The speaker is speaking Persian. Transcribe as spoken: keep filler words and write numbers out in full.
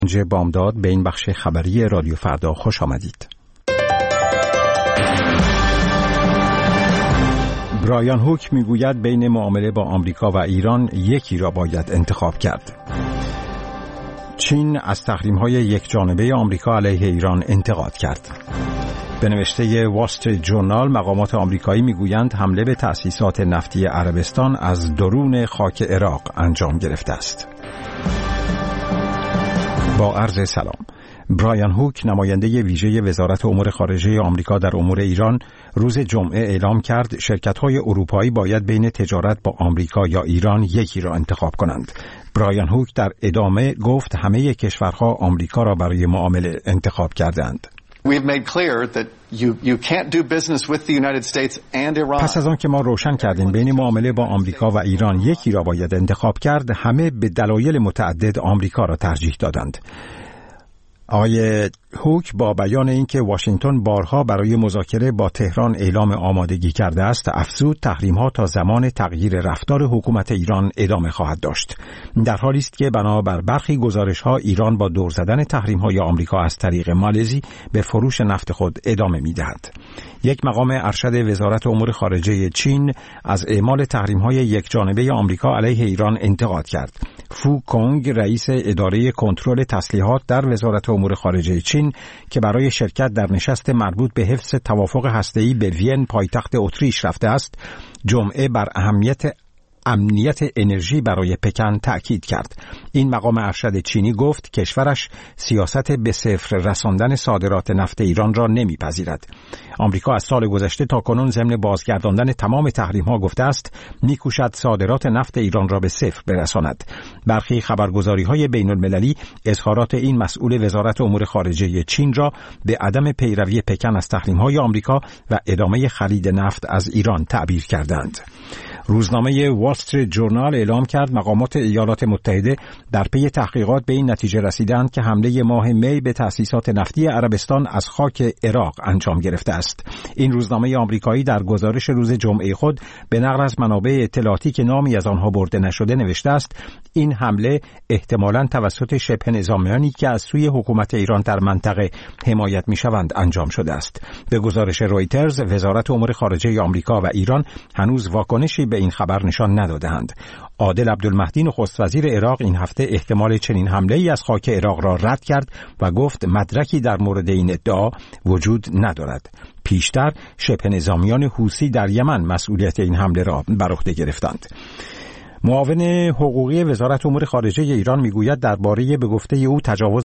بامداد به این بخش خبری رادیو فردا خوش آمدید. برایان هوک میگوید بین معامله با آمریکا و ایران یکی را باید انتخاب کرد. چین از تحریم‌های یکجانبه آمریکا علیه ایران انتقاد کرد. به نوشته وال استریت جورنال مقامات آمریکایی میگویند حمله به تأسیسات نفتی عربستان از درون خاک عراق انجام گرفته است. با عرض سلام. برایان هوک نماینده ویژه وزارت امور خارجه آمریکا در امور ایران روز جمعه اعلام کرد شرکت‌های اروپایی باید بین تجارت با آمریکا یا ایران یکی را انتخاب کنند. برایان هوک در ادامه گفت همه کشورها آمریکا را برای معامله انتخاب کردند. پس از آن که ما روشن کردیم بین معامله با آمریکا و ایران یکی را باید انتخاب کرد، همه به دلایل متعدد آمریکا را ترجیح دادند. آقای هوک با بیان اینکه واشنگتن بارها برای مذاکره با تهران اعلام آمادگی کرده است، افزود تحریم‌ها تا زمان تغییر رفتار حکومت ایران ادامه خواهد داشت. در حالی است که بنابر برخی گزارش‌ها ایران با دور زدن تحریم‌های آمریکا از طریق مالزی به فروش نفت خود ادامه می‌دهد. یک مقام ارشد وزارت امور خارجه چین از اعمال تحریم‌های یکجانبه آمریکا علیه ایران انتقاد کرد. فو کونگ رئیس اداره کنترل تسلیحات در وزارت امور خارجه چین که برای شرکت در نشست مربوط به حفظ توافق هسته‌ای به وین پایتخت اتریش رفته است، جمعه بر اهمیت امنیت انرژی برای پکن تأکید کرد. این مقام ارشد چینی گفت کشورش سیاست به صفر رساندن صادرات نفت ایران را نمیپذیرد. آمریکا از سال گذشته تا کنون ضمن بازگرداندن تمام تحریم‌ها گفته است می‌کوشد صادرات نفت ایران را به صفر برساند. برخی خبرگزاری‌های بین‌المللی اظهارات این مسئول وزارت امور خارجه چین را به عدم پیروی پکن از تحریم‌های آمریکا و ادامه خرید نفت از ایران تعبیر کردند. روزنامه وال استریت جورنال اعلام کرد مقامات ایالات متحده در پی تحقیقات به این نتیجه رسیدند که حمله ماه می به تأسیسات نفتی عربستان از خاک عراق انجام گرفته است. این روزنامه آمریکایی در گزارش روز جمعه خود به نقل از منابع اطلاعاتی که نامی از آنها برده نشده نوشته است این حمله احتمالاً توسط شبه نظامیانی که از سوی حکومت ایران در منطقه حمایت می‌شوند انجام شده است. به گزارش رویترز وزارت امور خارجه آمریکا و ایران هنوز واکنشی به این خبر نشان ندادند. عادل عبدالمهدی نخست وزیر عراق این هفته احتمال چنین حمله‌ای از خاک عراق را رد کرد و گفت مدرکی در مورد این ادعا وجود ندارد. پیشتر شبه نظامیان حوثی در یمن مسئولیت این حمله را بر عهده گرفتند. معاون حقوقی وزارت امور خارجه ایران میگوید درباره به گفته او تجاوز